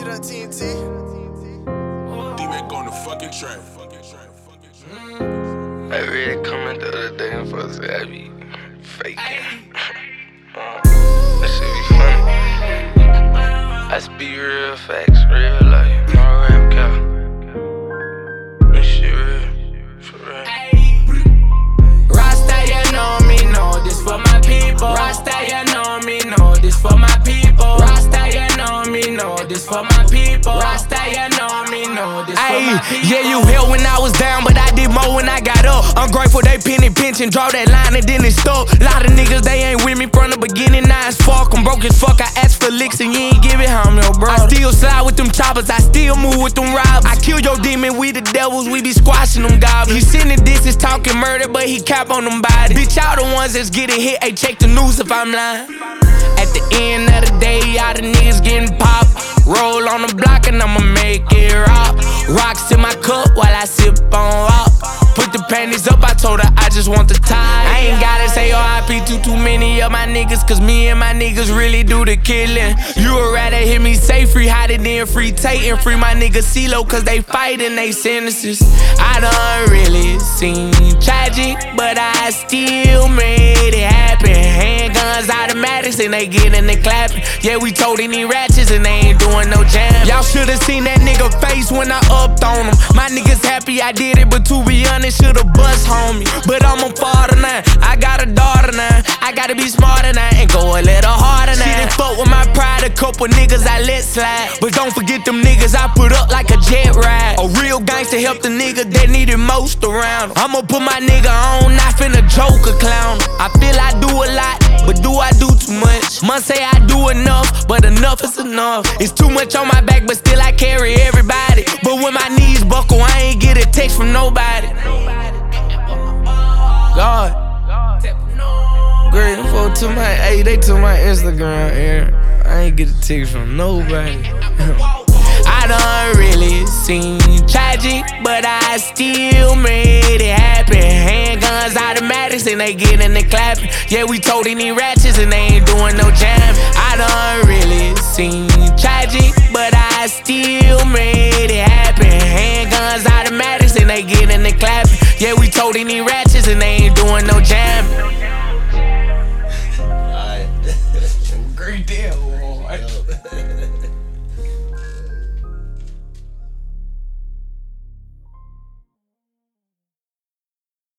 shit on TNT. D-Mac on the fucking track. I really comment the other day and folks say I be faking. That shit be funny. I speak real facts, real life, no rap cow. This shit real, for real. Rasta, you know me, know this for my people. Rasta, you know me, know this for my people. Rasta, you know me, know this for my people. Rasta, you know me, know this for my people. Yeah, you helped when I was down, but I did more when I got up. I'm grateful they penny pinching, draw that line and then it stuck. Lot of niggas, they ain't with me from the beginning, now it's fuck. I'm broke as fuck, I asked for licks and you ain't give it home, yo, bro. I still slide with them choppers, I still move with them robbers. I kill your demon, we the devils, we be squashing them goblins. He sending disses, talking murder, but he cap on them bodies. Bitch, y'all the ones that's getting hit, hey, check the news if I'm lying. At the end of the day, y'all the niggas getting popped. Roll on the block and I'ma make it rock. Rocks in my cup while I sip on rock. Put the panties up, I told her I just want the tie. I ain't gotta say RIP to too many of my niggas, cause me and my niggas really do the killing. You would rather hear me say free Hottie than free Tate and free my nigga CeeLo, cause they fighting they sentences. I done really seen tragic, but I still made it happen. Handguns, automatics, and they getting the clapping. Yeah, we told any ratchets and they ain't doing no jam. Y'all should've seen that nigga face when I upped on him. My niggas happy I did it, but to be honest, should've bust homie. But I'm a father now, I got a daughter now. I gotta be smarter now and go a little harder now. She done fuck with my pride, a couple niggas I let slide. But don't forget them niggas I put up like a jet ride. A real gangster help the nigga that needed most around him. I'ma put my nigga on, not finna joke a clown. I feel I do a lot, but do I do too much? Must say I do enough, but enough is enough. It's too much on my back, but still I carry everybody. But when my knees buckle, I ain't get a text from nobody. God. Great info to my, hey, they to my Instagram, Aaron. I ain't get a text from nobody. I done really seen tragic, but I still made it happen. Handguns, automatics, and they getting the clapping. Yeah, we told any ratchets and they ain't doing no jam. I done really seen tragic, but I still made it happen. Handguns, automatics, and they getting the clapping. Yeah, we told any ratchets and they ain't doing no jam.